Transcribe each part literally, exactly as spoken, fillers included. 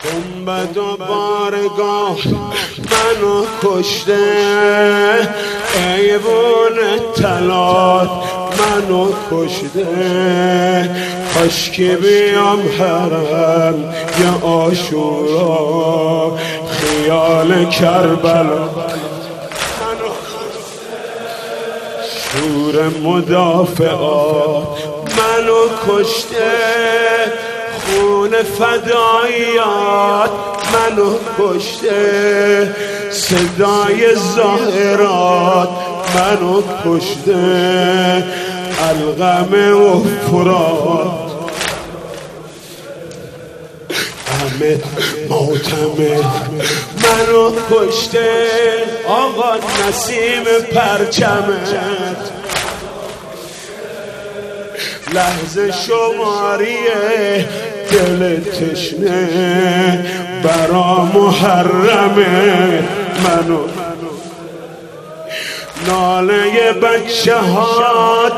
گنبد و بارگاه منو کشته، ایوان طلات منو کشته. کاش که بیام حرم یه عاشورا، خیال کربلا شور مدافعات منو کشته. خون فداییات منو کشته، صدای ظاهرات منو کشته. القمه و فرات همه ماتمه منو کشته. آقا نسیم پرچمت لحظه شماریه، دل تشنه برا محرمه منو. ناله بچه هات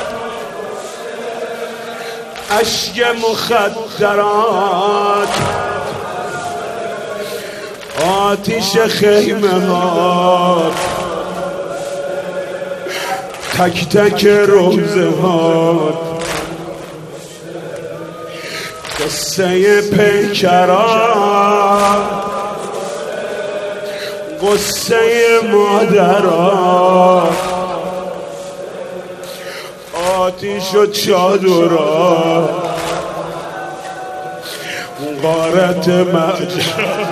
اشک مخدرات، آتیش خیمه هات، تک تک روزه هات. قصه پیکرات، قصه مادرات، آتیش و چادرات، غارت ماجرا.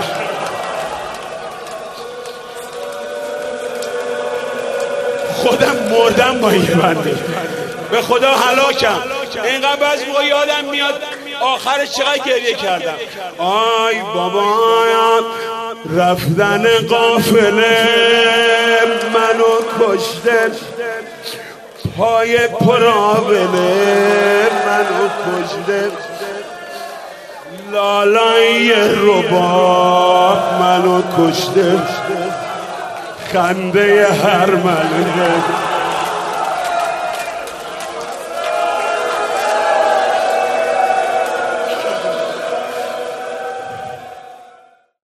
خودم مردم با این بنده، به خدا هلاکم. اینقدر بعضی موقع یادم میاد آخرش چقدر گریه کردم. آی بابا رفتن قافله منو کشته، پای پراوله منو کشته. لالای رباب منو کشته، خنده هر ملنه